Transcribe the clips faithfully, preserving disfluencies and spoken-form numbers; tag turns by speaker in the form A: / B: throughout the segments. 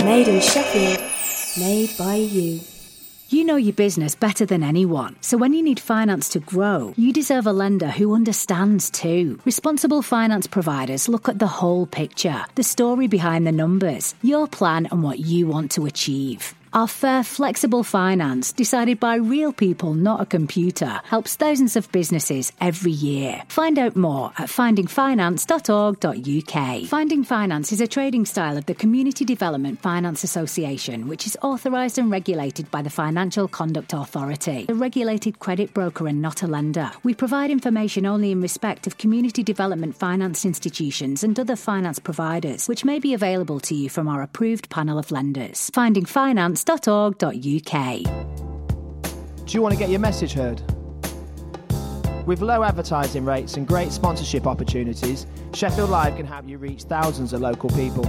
A: Made in Sheffield. Made by you.
B: You know your business better than anyone, so when you need finance to grow, you deserve a lender who understands too. Responsible finance providers look at the whole picture, the story behind the numbers, your plan and what you want to achieve. Our fair, flexible finance, decided by real people, not a computer, helps thousands of businesses every year. Find out more at finding finance dot org dot U K. Finding Finance is a trading style of the Community Development Finance Association, which is authorised and regulated by the Financial Conduct Authority, a regulated credit broker and not a lender. We provide information only in respect of community development finance institutions and other finance providers, which may be available to you from our approved panel of lenders. Finding Finance dot org dot U K.
C: Do you want to get your message heard? With low advertising rates and great sponsorship opportunities, Sheffield Live can help you reach thousands of local people.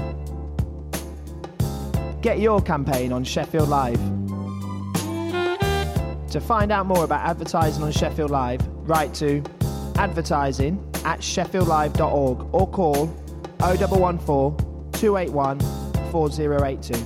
C: Get your campaign on Sheffield Live. To find out more about advertising on Sheffield Live, write to advertising at sheffield live dot org or call oh one one four, two eight one, four oh eight two.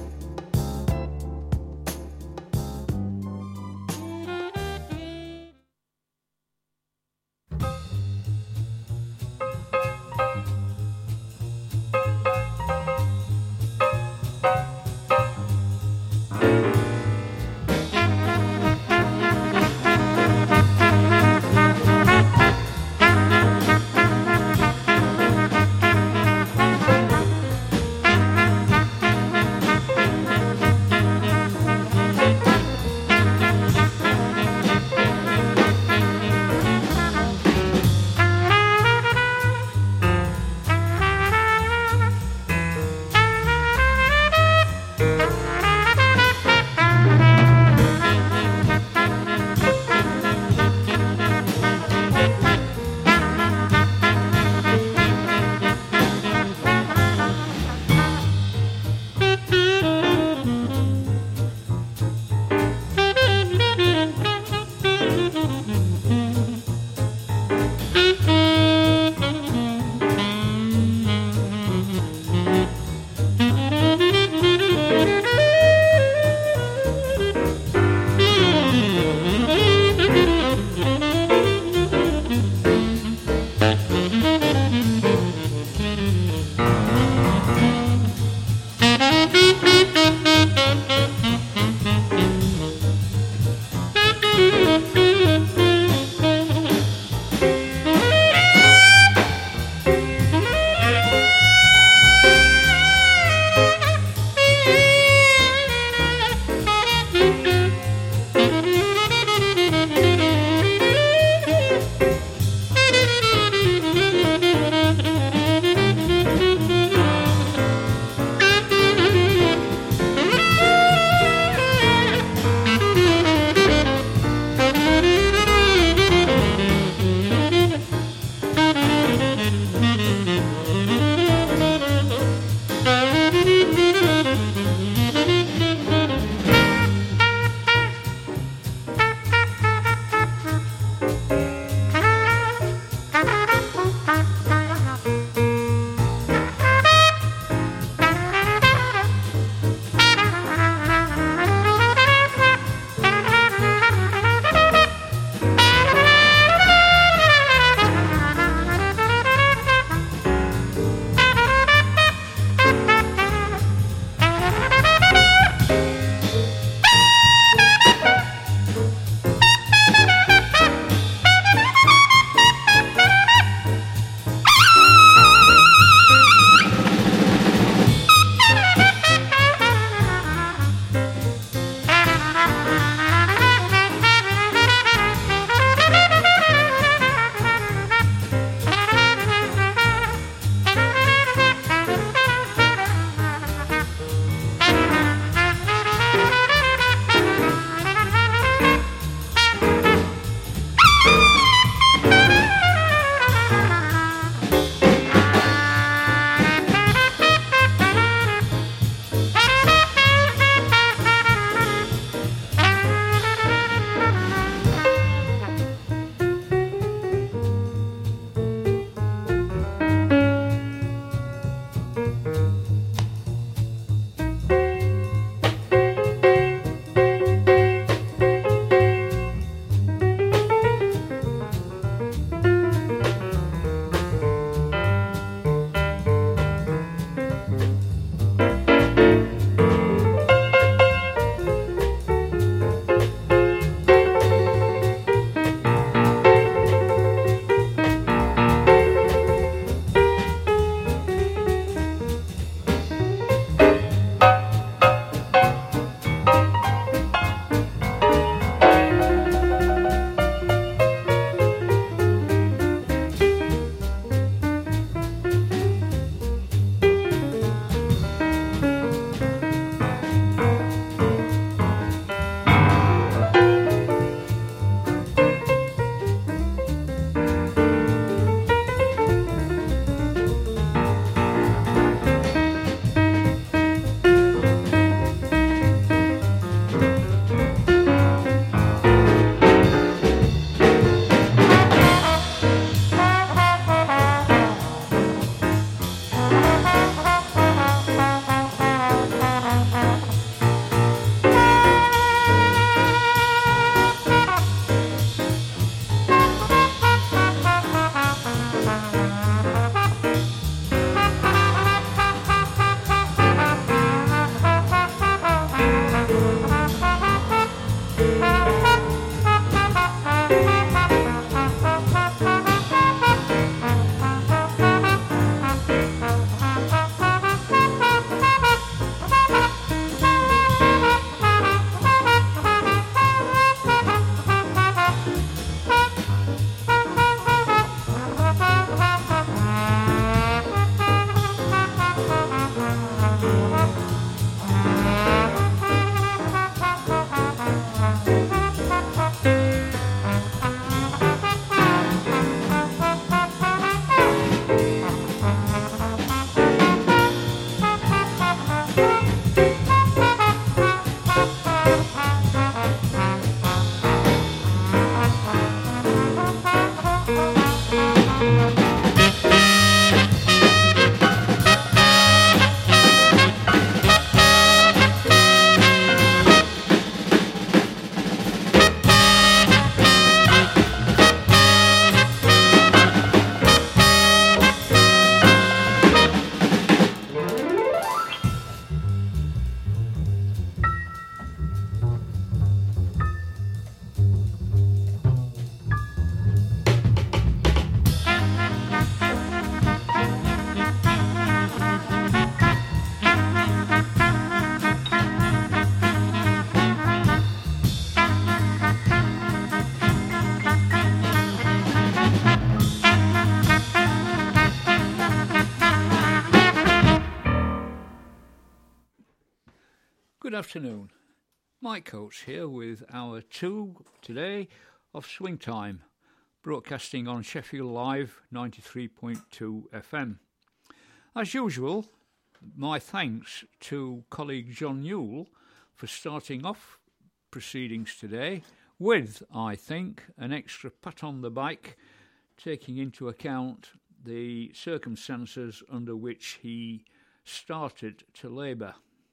D: Good afternoon. Mike Coates here with hour two today of Swing Time, broadcasting on Sheffield Live ninety-three point two F M. As usual, my thanks to colleague John Newell for starting off proceedings today with, I think, an extra pat on the back, taking into account the circumstances under which he started to labour.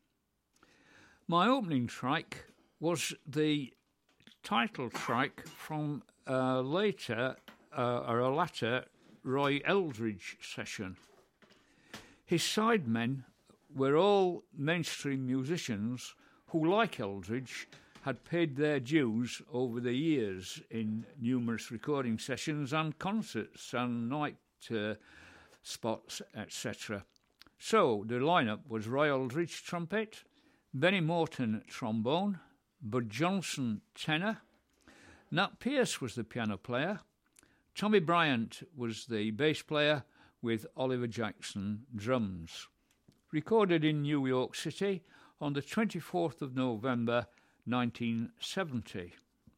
D: My opening track was the title track from a later, uh, or a latter, Roy Eldridge session. His sidemen were all mainstream musicians who, like Eldridge, had paid their dues over the years in numerous recording sessions and concerts and night uh, spots, et cetera. So the lineup was Roy Eldridge trumpet, Benny Morton trombone, Bud Johnson tenor, Nat Pierce was the piano player, Tommy Bryant was the bass player with Oliver Jackson drums. Recorded in New York City on the twenty-fourth of November nineteen seventy.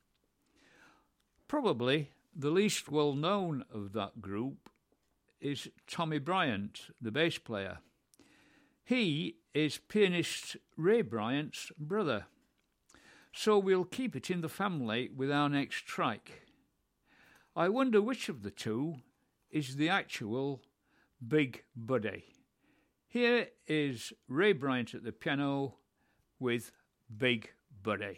D: Probably the least well known of that group is Tommy Bryant, the bass player. He is pianist Ray Bryant's brother. So we'll keep it in the family with our next track. I wonder which of the two is the actual Big Buddy. Here is Ray Bryant at the piano with Big Buddy.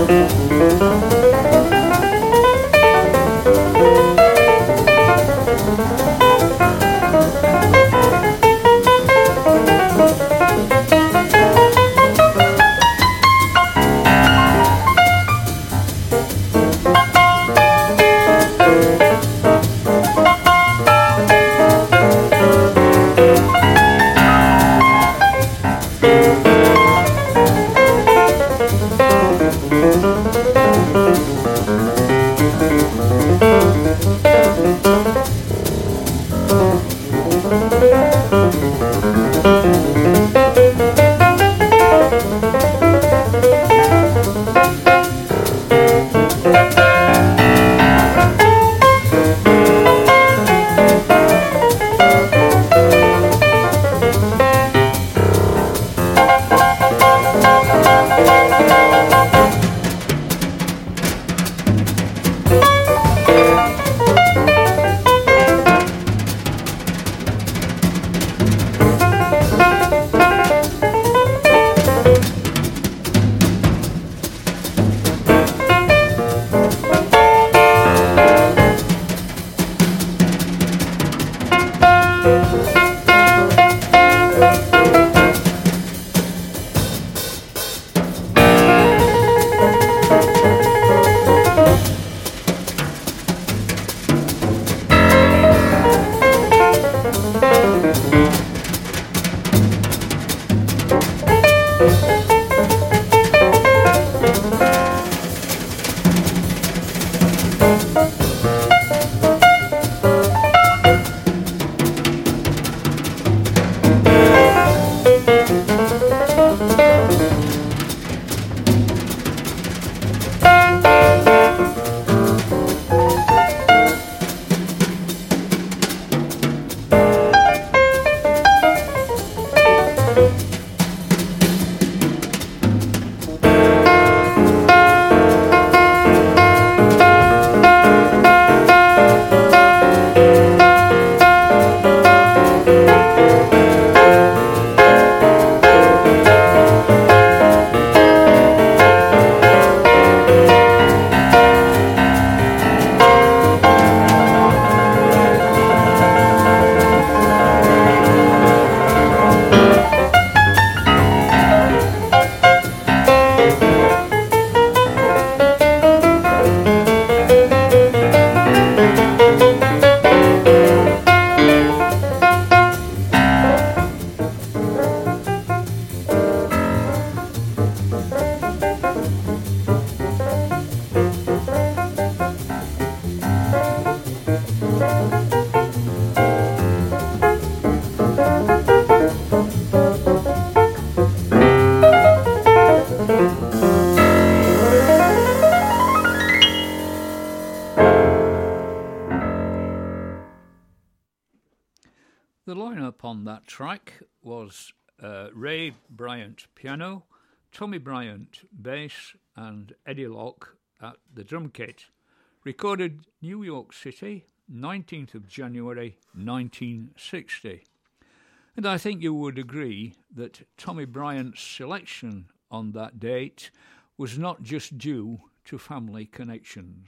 D: The lineup on that track was uh, Ray Bryant piano, Tommy Bryant bass, and Eddie Locke at the drum kit. Recorded New York City, nineteenth of January nineteen sixty. And I think you would agree that Tommy Bryant's selection on that date was not just due to family connections.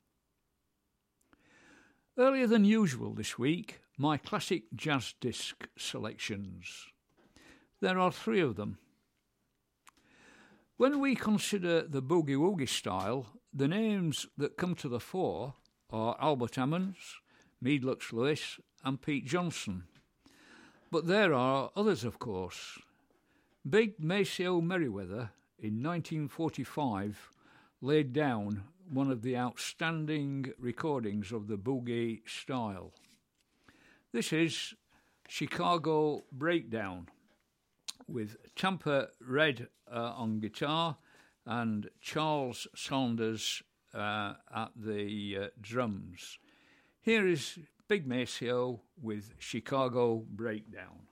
D: Earlier than usual this week, my classic jazz disc selections. There are three of them. When we consider the boogie-woogie style, the names that come to the fore are Albert Ammons, Meadlux Lewis and Pete Johnson. But there are others, of course. Big Maceo Merriweather in nineteen forty-five laid down one of the outstanding recordings of the boogie style. This is Chicago Breakdown, with Tampa Red uh, on guitar and Charles Saunders uh, at the uh, drums. Here is Big Maceo with Chicago Breakdown.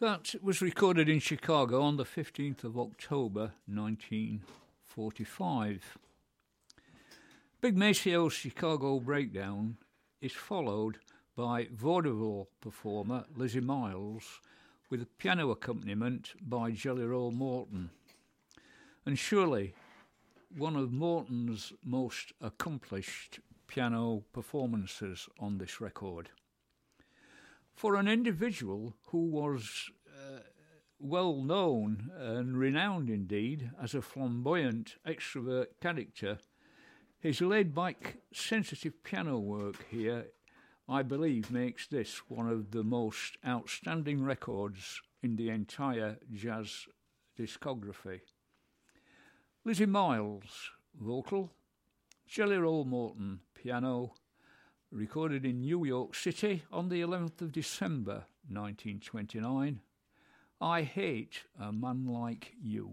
D: that was recorded in Chicago on the fifteenth of October nineteen forty-five. Big Macio's Chicago Breakdown is followed by vaudeville performer Lizzie Miles with a piano accompaniment by Jelly Roll Morton. And surely one of Morton's most accomplished piano performances on this record. For an individual who was uh, well known and renowned indeed as a flamboyant extrovert character, his laid-back, sensitive piano work here, I believe, makes this one of the most outstanding records in the entire jazz discography. Lizzie Miles, vocal, Jelly Roll Morton, piano, recorded in New York City on the eleventh of December nineteen twenty-nine. I Hate a Man Like You.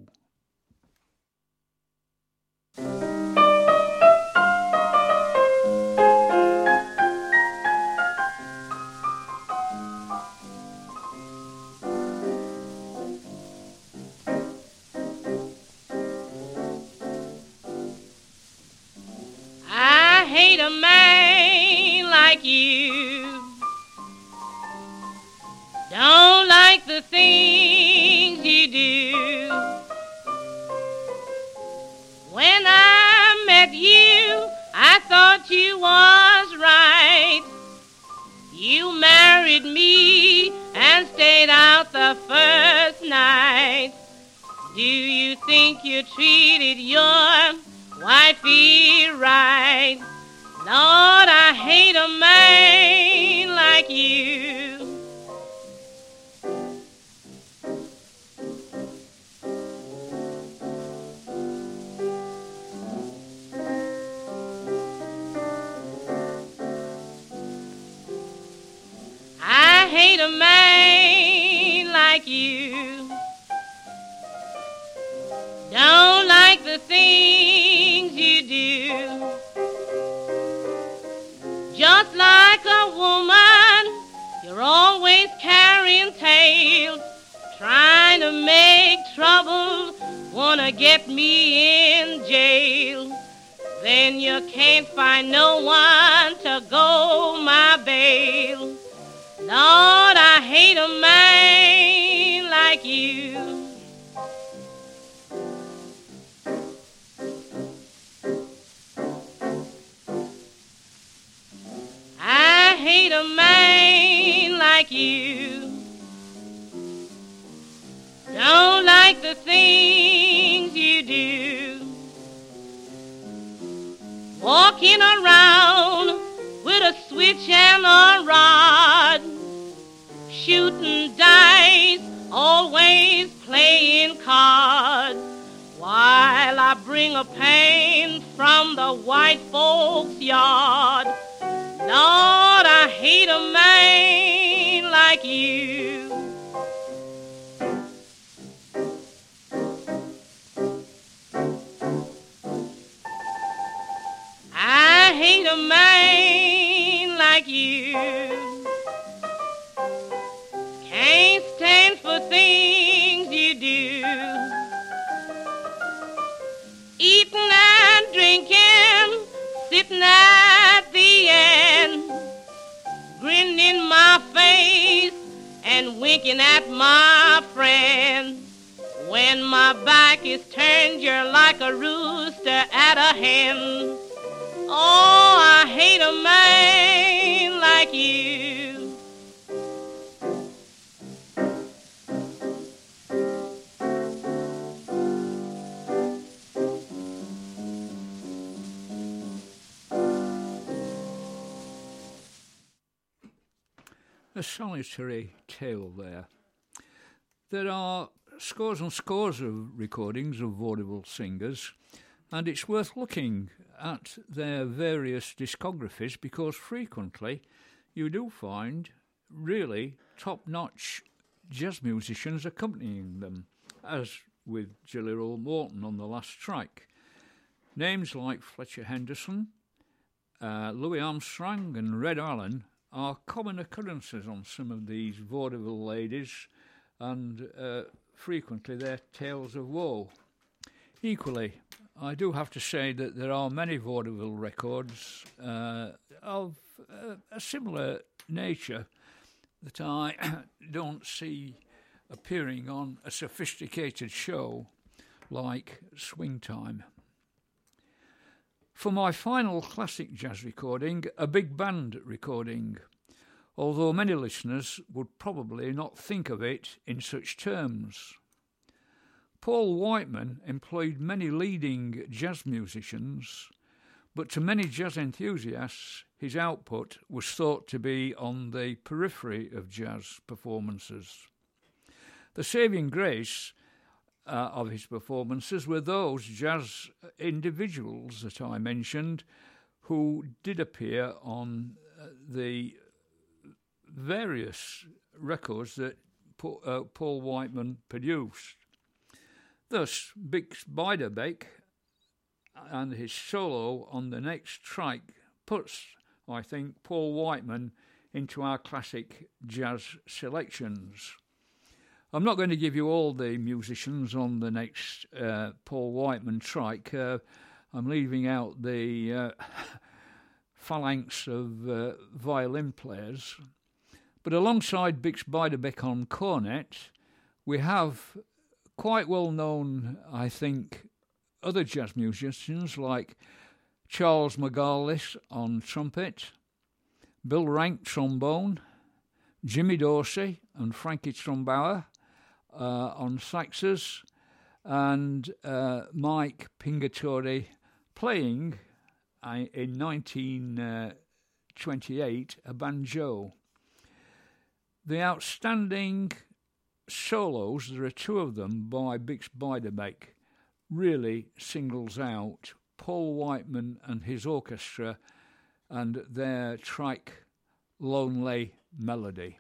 E: I hate a man like you. Don't like the things you do. When I met you, I thought you was right. You married me and stayed out the first night. Do you think you treated your wifey right? Lord, I hate a man like you. I hate a man like you. Don't like the things you do. Just like a woman, you're always carrying tales, trying to make trouble, wanna get me in jail. Then you can't find no one to go my bail. Lord, I hate a man like you. I hate a man like you. Don't like the things you do. Walking around with a switch and a rod, shooting dice, always playing cards, while I bring a pain from the white folks' yard. Lord, I hate a man like you. I hate a man like you. Can't stand for things you do. Eating and drinking, sitting at the end, grinning in my face and winking at my friend. When my back is turned, you're like a rooster at a hen. Oh, I hate a man like you.
D: A solitary tale there. There are scores and scores of recordings of vaudeville singers, and it's worth looking at their various discographies because frequently you do find really top-notch jazz musicians accompanying them, as with Jelly Roll Morton on the last track. Names like Fletcher Henderson, uh, Louis Armstrong and Red Allen are common occurrences on some of these vaudeville ladies' and uh, frequently they're tales of woe. Equally, I do have to say that there are many vaudeville records uh, of uh, a similar nature that I don't see appearing on a sophisticated show like Swing Time. For my final classic jazz recording, a big band recording, although many listeners would probably not think of it in such terms. Paul Whiteman employed many leading jazz musicians, but to many jazz enthusiasts, his output was thought to be on the periphery of jazz performances. The saving grace uh, of his performances were those jazz individuals that I mentioned who did appear on uh, the various records that Paul, uh, Paul Whiteman produced. Thus, Bix Beiderbecke and his solo on the next track puts, I think, Paul Whiteman into our classic jazz selections. I'm not going to give you all the musicians on the next uh, Paul Whiteman track. Uh, I'm leaving out the uh, phalanx of uh, violin players. But alongside Bix Beiderbecke on cornet, we have quite well-known, I think, other jazz musicians like Charles McGarlis on trumpet, Bill Rank trombone, Jimmy Dorsey and Frankie Trombauer uh, on saxes, and uh, Mike Pingatore playing uh, in nineteen twenty-eight a banjo. The outstanding solos, there are two of them by Bix Beiderbecke, really singles out Paul Whiteman and his orchestra and their track Lonely Melody.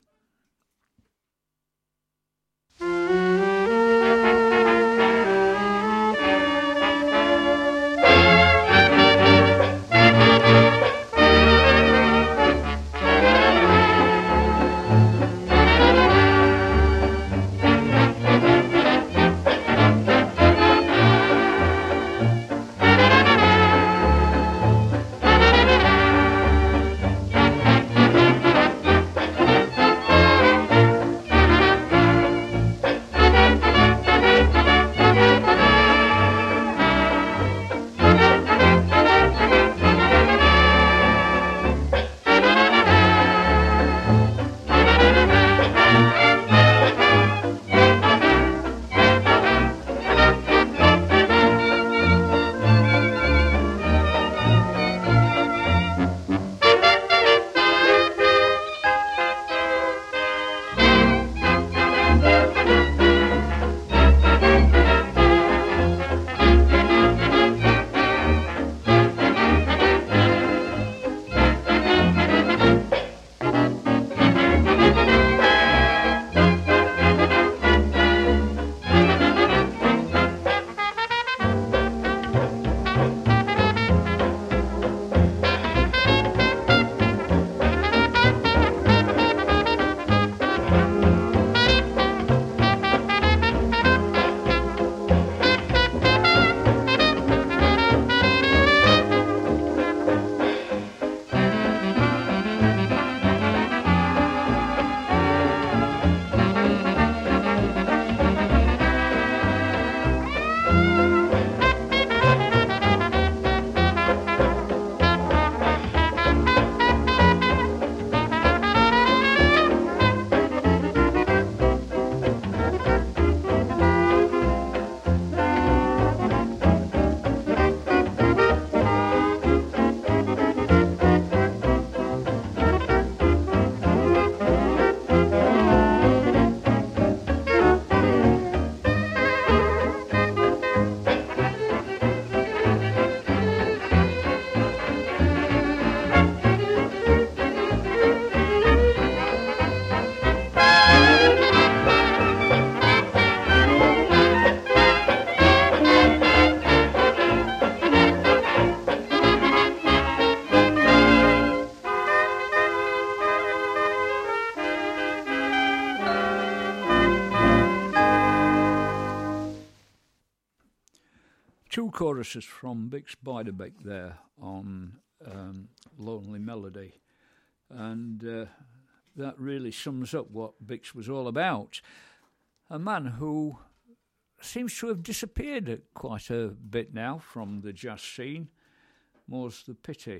D: choruses from Bix Beiderbecke there on um, Lonely Melody. And uh, that really sums up what Bix was all about. A man who seems to have disappeared quite a bit now from the jazz scene. More's the pity.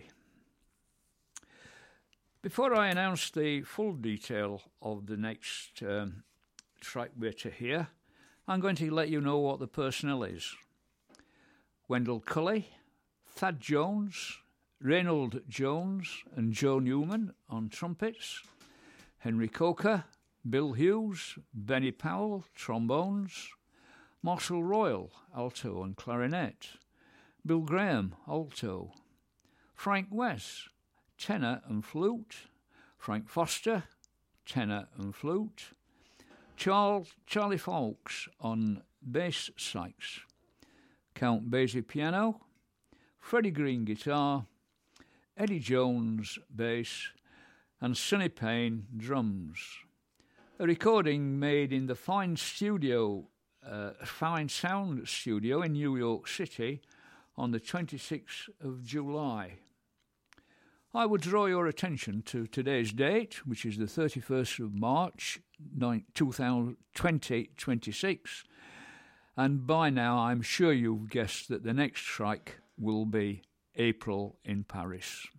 D: Before I announce the full detail of the next um, track we're to hear, I'm going to let you know what the personnel is. Wendell Cully, Thad Jones, Reynold Jones and Joe Newman on trumpets, Henry Coker, Bill Hughes, Benny Powell, trombones, Marshall Royal, alto and clarinet, Bill Graham, alto, Frank West, tenor and flute, Frank Foster, tenor and flute, Charles, Charlie Fawkes on bass sax, Count Basie piano, Freddie Green guitar, Eddie Jones bass, and Sonny Payne drums. A recording made in the Fine Studio, uh, Fine Sound Studio in New York City on the twenty-sixth of July. I would draw your attention to today's date, which is the thirty-first of March, twenty twenty-six, and by now I'm sure you've guessed that the next track will be April in Paris.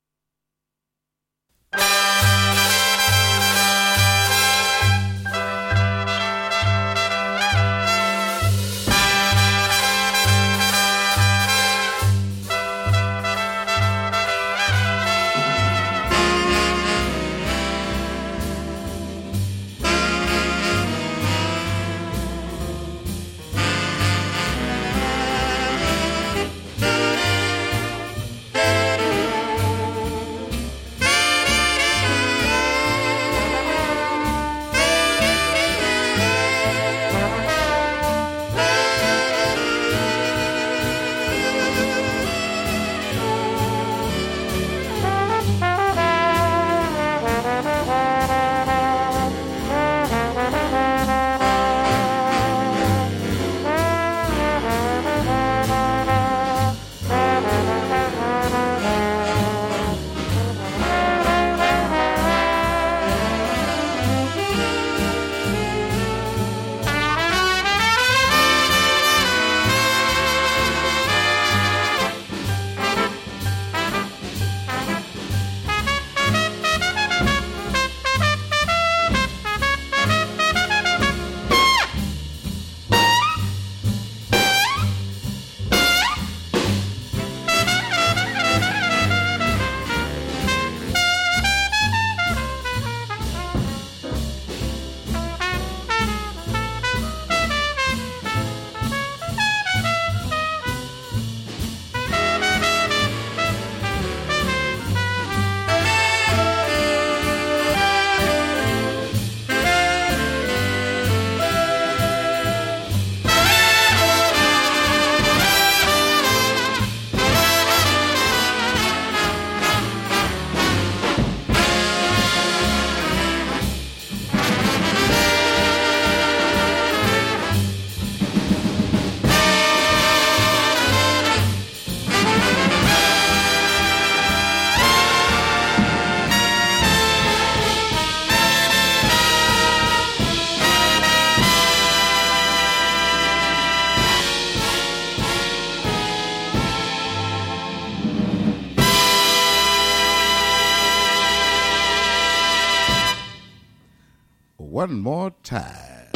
F: One more time.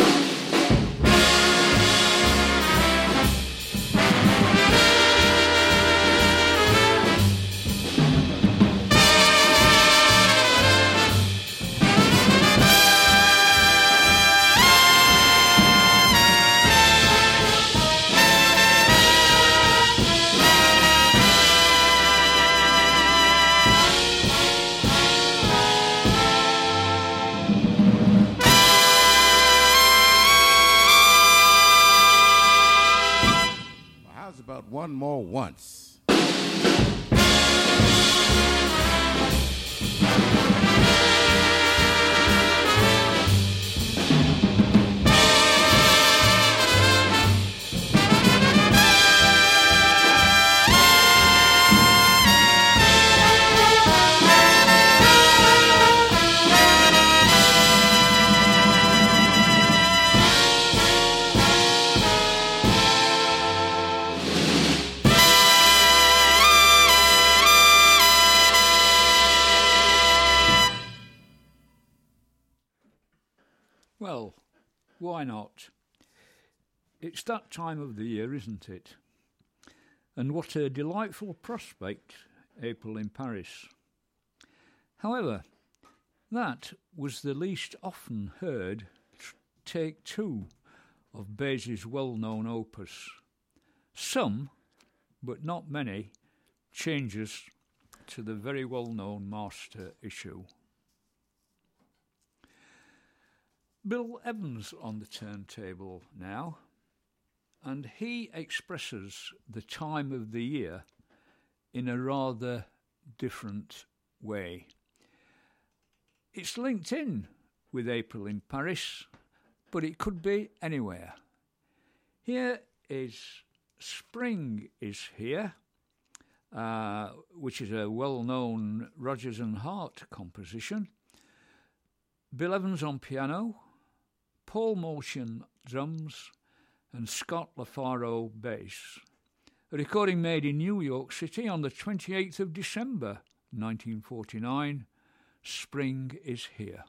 F: One more once.
D: Well, why not? It's that time of the year, isn't it? And what a delightful prospect, April in Paris. However, that was the least often heard tr- take two of Baez's well-known opus. Some, but not many, changes to the very well-known master issue. Bill Evans on the turntable now, and he expresses the time of the year in a rather different way. It's linked in with April in Paris, but it could be anywhere. Here is Spring is Here, uh, which is a well-known Rodgers and Hart composition. Bill Evans on piano, Paul Motion drums, and Scott LaFaro bass. A recording made in New York City on the twenty-eighth of December, nineteen forty-nine. Spring is Here.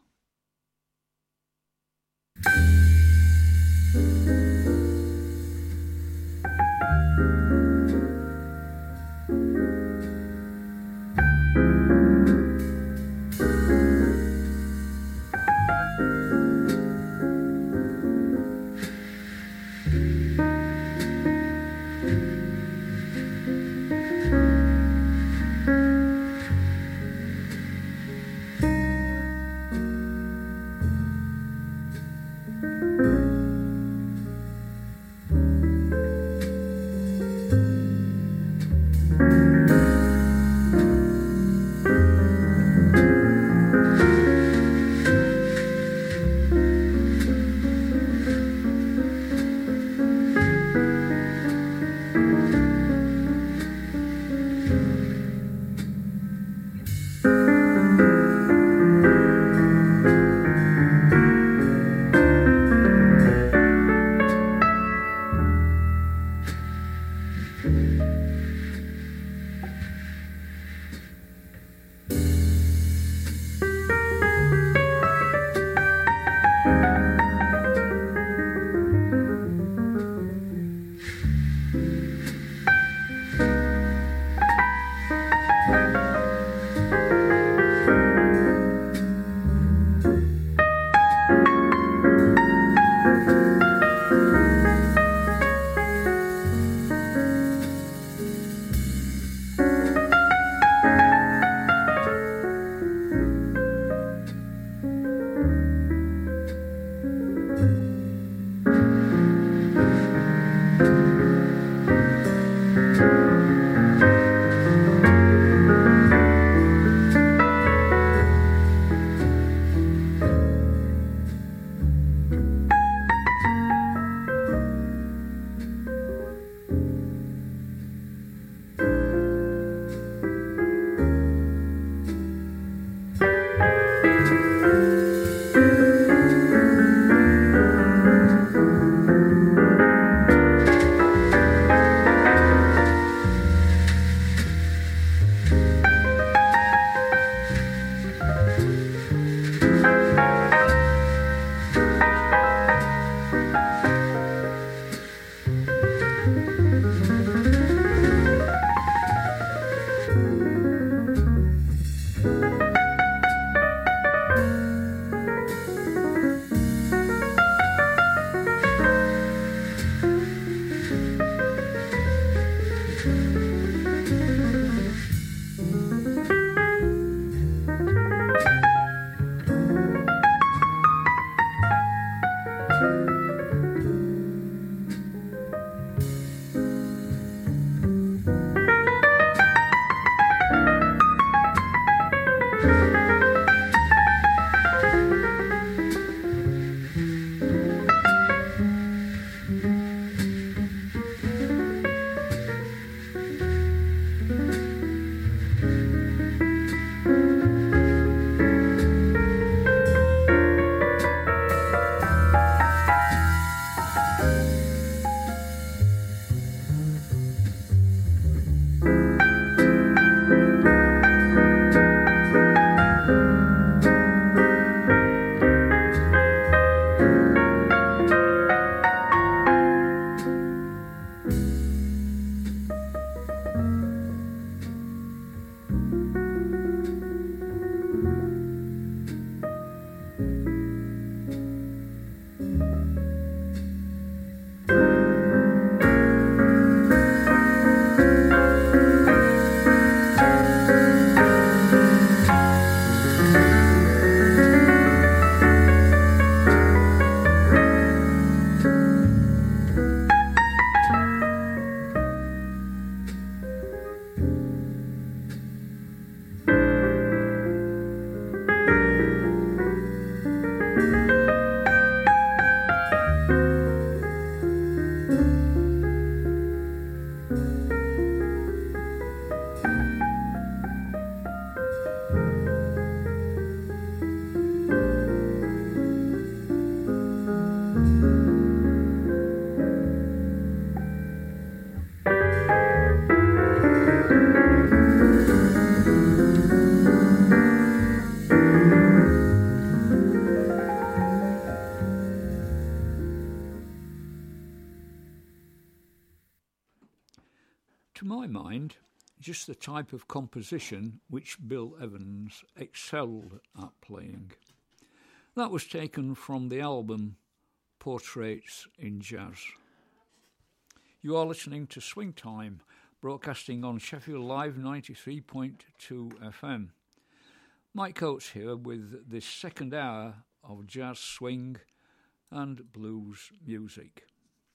D: mind just the type of composition which Bill Evans excelled at playing. That was taken from the album Portraits in Jazz. You are listening to Swing Time, broadcasting on Sheffield Live ninety-three point two F M. Mike Coates here with this second hour of jazz, swing and blues music.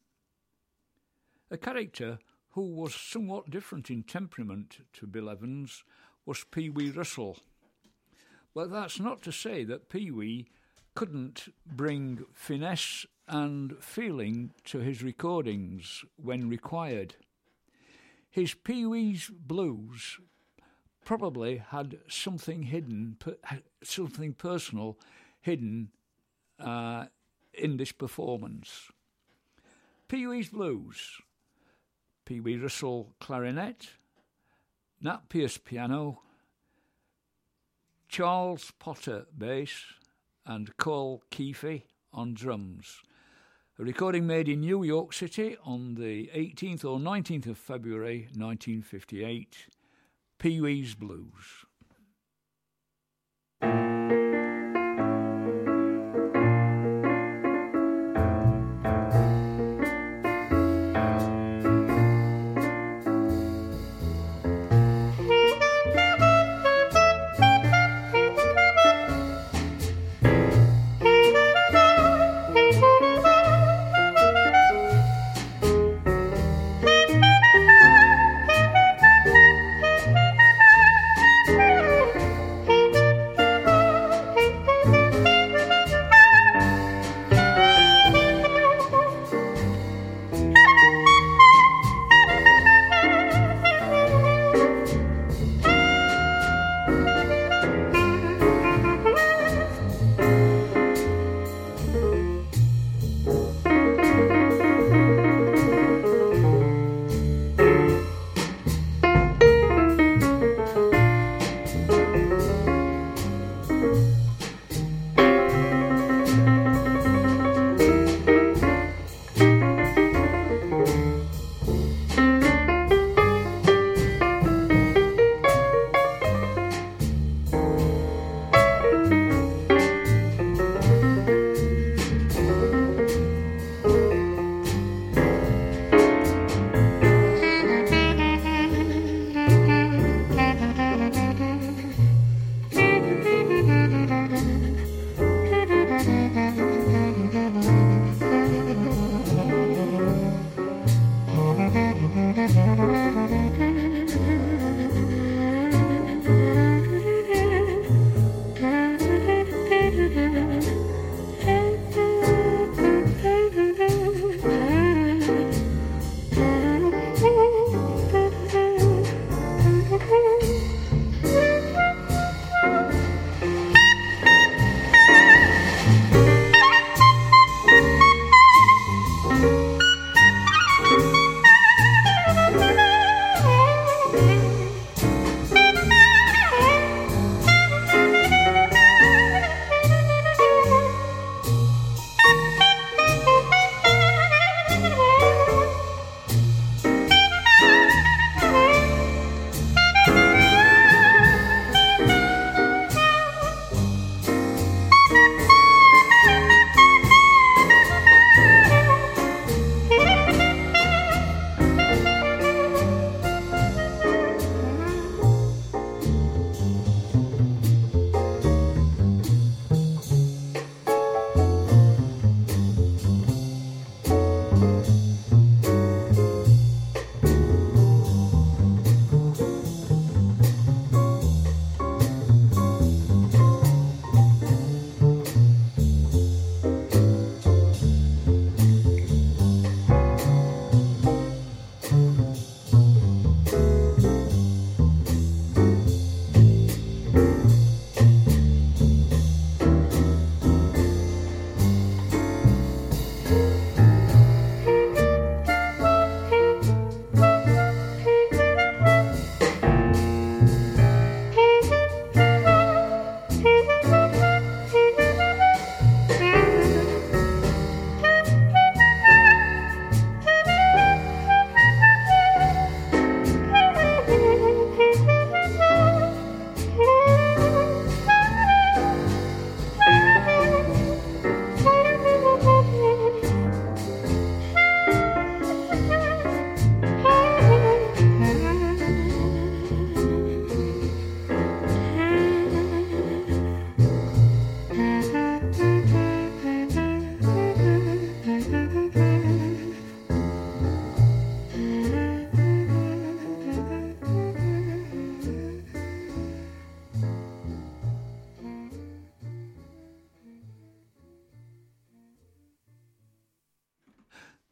D: A character who was somewhat different in temperament to Bill Evans was Pee Wee Russell. But that's not to say that Pee Wee couldn't bring finesse and feeling to his recordings when required. His Pee Wee's blues probably had something hidden, something personal hidden uh, in this performance. Pee Wee's blues: Pee Wee Russell clarinet, Nat Pierce piano, Charles Potter bass, and Cole Keefe on drums. A recording made in New York City on the eighteenth or nineteenth of February nineteen fifty-eight. Pee Wee's Blues.
G: Thank you.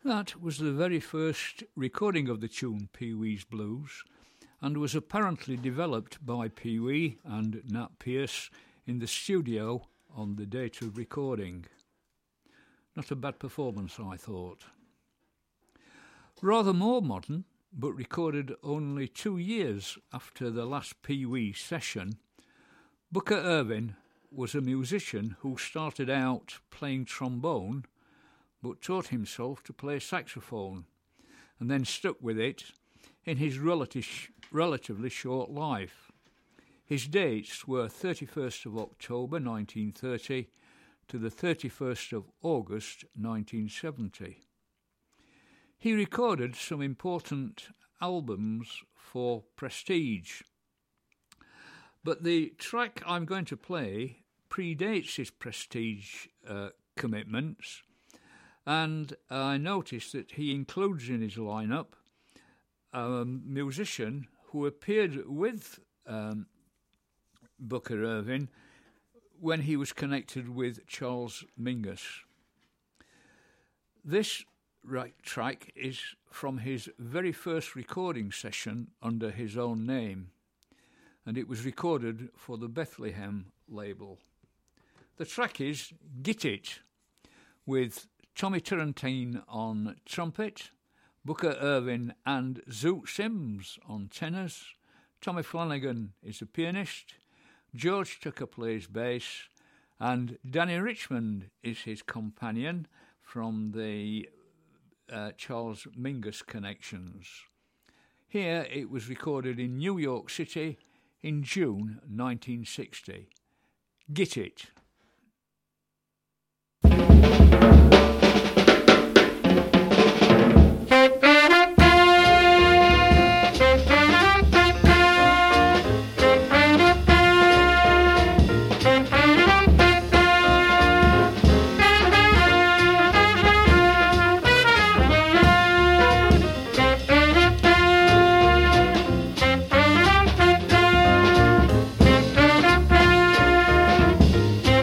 D: That was the very first recording of the tune Pee Wee's Blues, and was apparently developed by Pee Wee and Nat Pierce in the studio on the date of recording. Not a bad performance, I thought. Rather more modern, but recorded only two years after the last Pee Wee session, Booker Ervin was a musician who started out playing trombone but taught himself to play saxophone and then stuck with it in his relative, relatively short life. His dates were thirty-first of October nineteen thirty to the thirty-first of August nineteen seventy. He recorded some important albums for Prestige, but the track I'm going to play predates his Prestige uh, commitments, and I noticed that he includes in his lineup a musician who appeared with um, Booker Ervin when he was connected with Charles Mingus. This right track is from his very first recording session under his own name, and it was recorded for the Bethlehem label. The track is Git It, with Tommy Turrentine on trumpet, Booker Ervin and Zoot Sims on tenors, Tommy Flanagan is the pianist, George Tucker plays bass, and Danny Richmond is his companion from the uh, Charles Mingus connections. Here it was recorded in New York City in June nineteen sixty. Git It.
E: Thank you.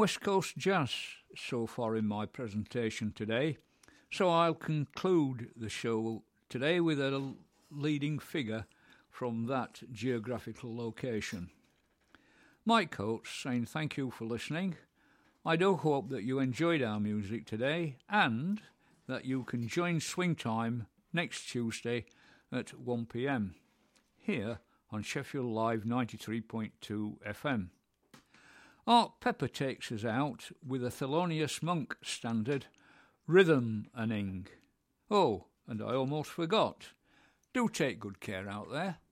D: West Coast jazz so far in my presentation today, so I'll conclude the show today with a leading figure from that geographical location. Mike Coates saying thank you for listening. I do hope that you enjoyed our music today and that you can join Swing Time next Tuesday at one p m here on Sheffield Live ninety-three point two F M. Art Pepper takes us out with a Thelonious Monk standard, Rhythm-a-ning. Oh, and I almost forgot. Do take good care out there.